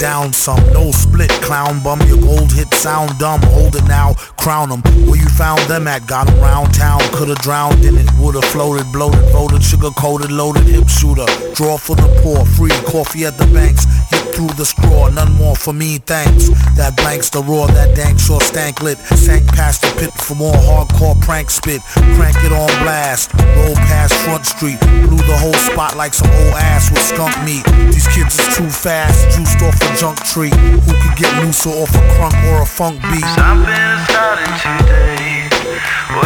down some. No split, clown bum. Your gold hit sound dumb. Hold it now, crown 'em. Where you found them at? Got 'em round town. Could've drowned in it. Would've floated, bloated, voted, sugar coated, loaded, hip shooter. Draw for the poor, free coffee at the banks. Hit through the straw, none more for me, thanks. That blanks the roar, that dank sure stank lit. Sank past the pit for more hardcore prank spit. Crank it on blast, roll past Front Street. Blew the whole spot like some old ass with skunk meat. These kids is too fast, juiced off a junk tree. Who could get looser off a crunk or a funk beat? Something is starting today.